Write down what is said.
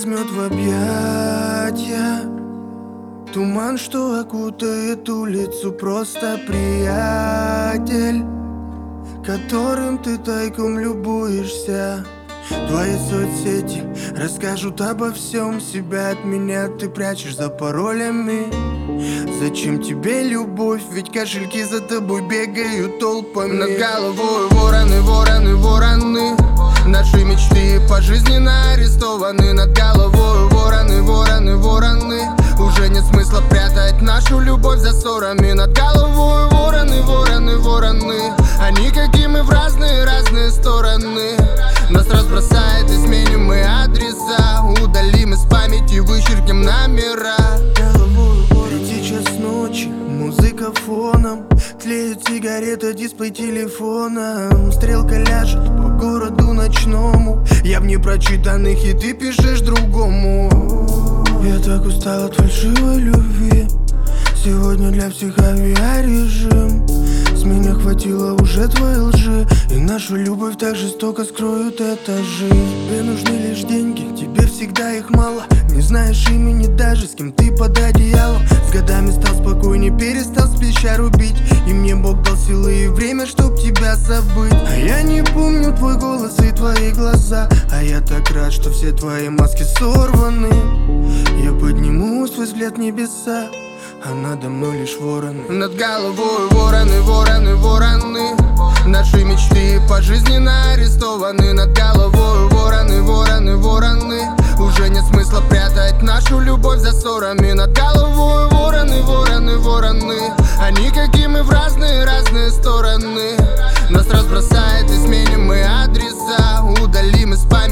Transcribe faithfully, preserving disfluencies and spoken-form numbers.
возьмет в объятия. Туман, что окутает улицу, просто приятель, которым ты тайком любуешься. Твои соцсети расскажут обо всем, себя от меня ты прячешь за паролями. Зачем тебе любовь, ведь кошельки за тобой бегают толпами. Над головой вороны, вороны, вороны. Наши мечты пожизненно арестованы. Над головой вороны, вороны, вороны. Уже нет смысла прятать нашу любовь за ссорами. Над головой вороны, вороны, вороны. Они, как и мы, в разные, разные стороны. Нас разбросает и сменим мы адреса. Удалим из памяти, вычеркнем номера. Третий час ночи, музыка фоном. Тлеют сигареты, дисплей телефона. Стрелка ляжет по городу ночному. Я в непрочитанных, и ты пишешь другому. Я так устал от фальшивой любви. Сегодня для всех авиарежим. С меня хватило уже твоей лжи, и нашу любовь так жестоко скроют этажи. Тебе нужны лишь деньги, тебе всегда их мало. Не знаешь имени даже, с кем ты под одеялом. С годами стал спокойней, перестал с плеча рубить. И мне Бог дал силы и время, чтоб тебя забыть. А я не помню твой голос и твои глаза. А я так рад, что все твои маски сорваны. Я подниму свой взгляд в небеса, а надо мной лишь вороны. Над головой вороны, вороны, вороны. Наши мечты пожизненно арестованы. Над головой вороны, вороны, вороны. Уже нет смысла прятать нашу любовь за ссорами. Над головой вороны, вороны, вороны. Они, как и мы, в разные, разные стороны. Нас разбросает и сменим мы адреса. Удалим из памяти